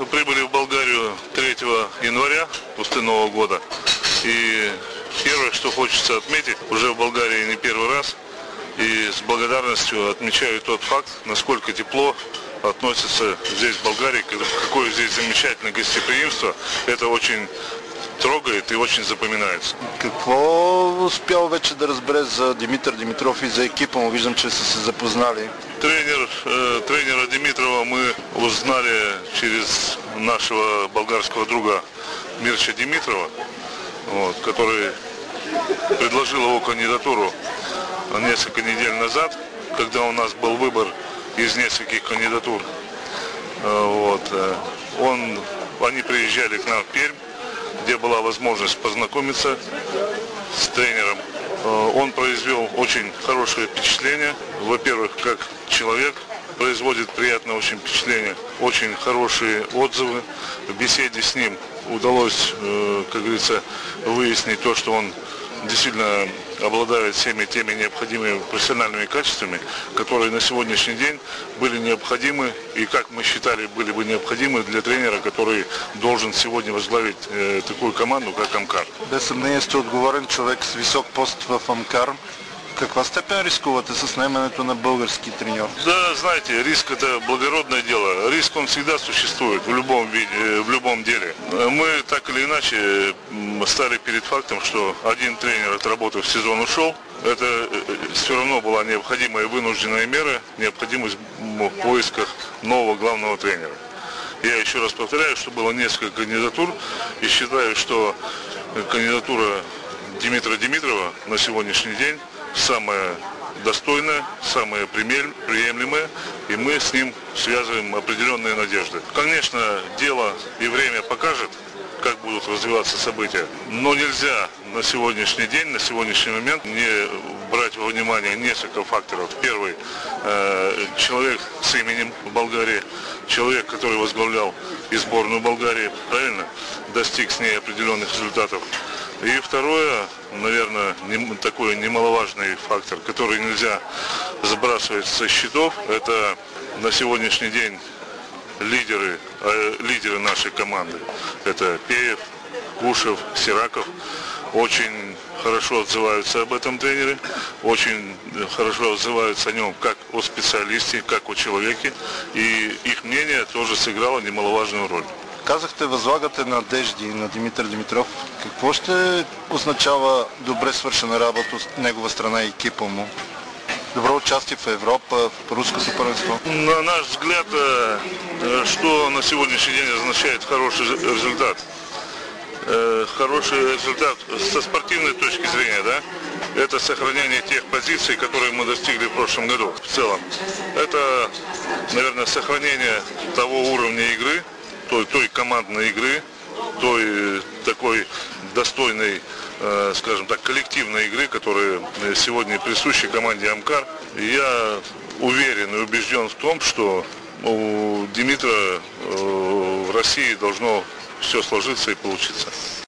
прибыли в Болгарию 3 января после Нового года. И первое, что хочется отметить, уже в Болгарии не первый раз, и с благодарностью отмечаю тот факт, насколько тепло относятся здесь, в Болгарии, какое здесь замечательное гостеприимство. Это очень трогает и очень запоминается. Какво успял вече да разбере за Димитър Димитров и за екипа му? Виждам, че са се запознали. Тренера Димитрова мы узнали через нашего болгарского друга Мирча Димитрова, который предложил его кандидатуру несколько недель назад, когда у нас был выбор из нескольких кандидатур. Они приезжали к нам в Пермь, где была возможность познакомиться с тренером. Он произвел очень хорошее впечатление. Во-первых, как человек производит приятное очень впечатление, очень хорошие отзывы. В беседе с ним удалось, как говорится, выяснить то, что он действительно обладает всеми теми необходимыми профессиональными качествами, которые на сегодняшний день были необходимы и, как мы считали, были бы необходимы для тренера, который должен сегодня возглавить такую команду, как Амкар. Без съмнение сте отговорен човек с висок пост в Амкар. Каква степен рискувате с наемането на български тренер? Да, знаете, риск — это благородное дело. Риск, он всегда существует в любом деле. Мы так или иначе стали перед фактом, что один тренер, отработав сезон, ушел. Это все равно была необходимая вынужденная мера, необходимость в поисках нового главного тренера. Я еще раз повторяю, что было несколько кандидатур, и считаю, что кандидатура Димитра Димитрова на сегодняшний день самое достойное, самое приемлемое, и мы с ним связываем определенные надежды. Конечно, дело и время покажет, как будут развиваться события, но нельзя на сегодняшний день, на сегодняшний момент не брать во внимание несколько факторов. Первый — человек с именем в Болгарии, человек, который возглавлял и сборную Болгарии, правильно, достиг с ней определенных результатов. И второе, наверное, такой немаловажный фактор, который нельзя сбрасывать со счетов, это на сегодняшний день лидеры нашей команды. Это Пеев, Кушев, Сираков. Очень хорошо отзываются об этом тренере, очень хорошо отзываются о нем как о специалисте, как о человеке. И их мнение тоже сыграло немаловажную роль. Казахте, възлагате надежди на Димитър Димитров. Какво ще означава добре свършена работа от негова страна и екипа му? Добро участие в Европа, в руското първенство? На наш взгляд, что на сегодняшний день означает хороший результат? Хороший результат со спортивной точки зрения, да? Это сохранение тех позиций, которые мы достигли в прошлом году в целом. Это, наверное, сохранение того уровня игры, той командной игры, той такой достойной, скажем так, коллективной игры, которая сегодня присуща команде Амкар. Я уверен и убежден в том, что у Димитра в России должно все сложиться и получиться.